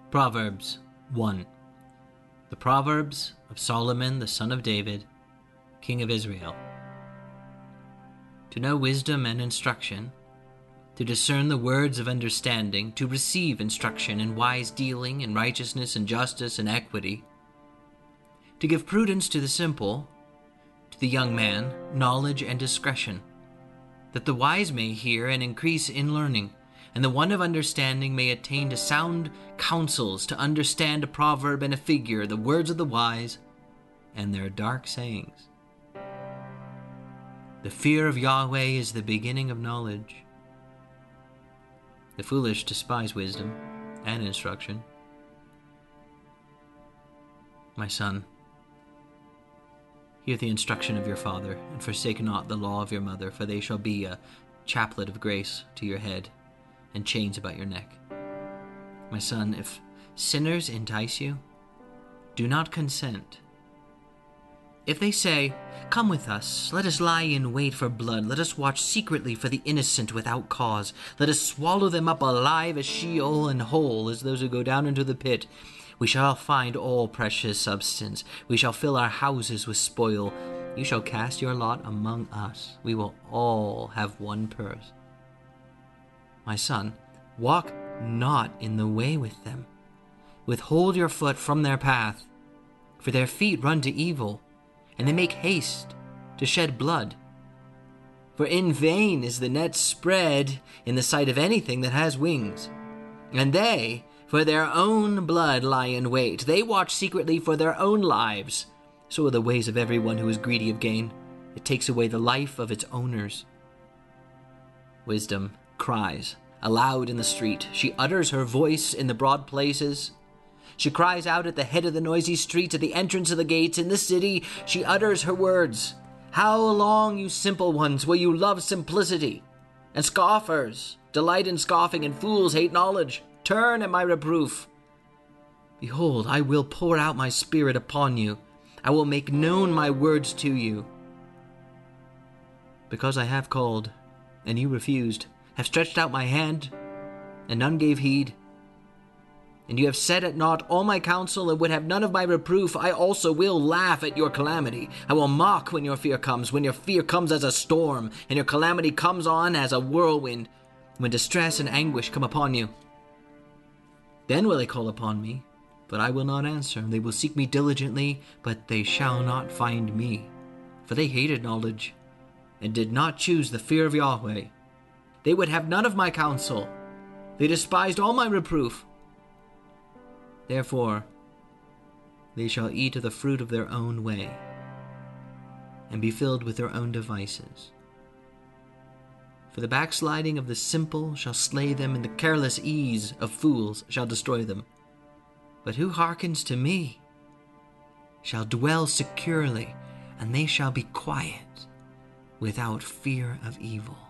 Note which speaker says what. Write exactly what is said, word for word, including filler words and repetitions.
Speaker 1: Proverbs one. The Proverbs of Solomon the son of David, king of Israel. To know wisdom and instruction, to discern the words of understanding, to receive instruction in wise dealing, in righteousness and justice and equity, to give prudence to the simple, to the young man knowledge and discretion, that the wise may hear and increase in learning, and the one of understanding may attain to sound counsels, to understand a proverb and a figure, the words of the wise, and their dark sayings. The fear of Yahweh is the beginning of knowledge. The foolish despise wisdom and instruction. My son, hear the instruction of your father, and forsake not the law of your mother, for they shall be a chaplet of grace to your head, and chains about your neck. My son, if sinners entice you, do not consent. If they say, "Come with us, let us lie in wait for blood, let us watch secretly for the innocent without cause, let us swallow them up alive as Sheol, and whole as those who go down into the pit, we shall find all precious substance, we shall fill our houses with spoil, you shall cast your lot among us, we will all have one purse." My son, walk not in the way with them. Withhold your foot from their path, for their feet run to evil, and they make haste to shed blood. For in vain is the net spread in the sight of anything that has wings. And they, for their own blood, lie in wait. They watch secretly for their own lives. So are the ways of everyone who is greedy of gain. It takes away the life of its owners. Wisdom cries aloud in the street. She utters her voice in the broad places. She cries out at the head of the noisy streets, at the entrance of the gates. In the city she utters her words. How long, you simple ones, will you love simplicity? And scoffers delight in scoffing, and fools hate knowledge. Turn at my reproof. Behold, I will pour out my spirit upon you. I will make known my words to you. Because I have called, and you refused, have stretched out my hand, and none gave heed, and you have set at naught all my counsel, and would have none of my reproof, I also will laugh at your calamity. I will mock when your fear comes, when your fear comes as a storm, and your calamity comes on as a whirlwind, when distress and anguish come upon you. Then will they call upon me, but I will not answer. They will seek me diligently, but they shall not find me. For they hated knowledge, and did not choose the fear of Yahweh. They would have none of my counsel. They despised all my reproof. Therefore, they shall eat of the fruit of their own way, and be filled with their own devices. For the backsliding of the simple shall slay them, and the careless ease of fools shall destroy them. But who hearkens to me shall dwell securely, and they shall be quiet without fear of evil.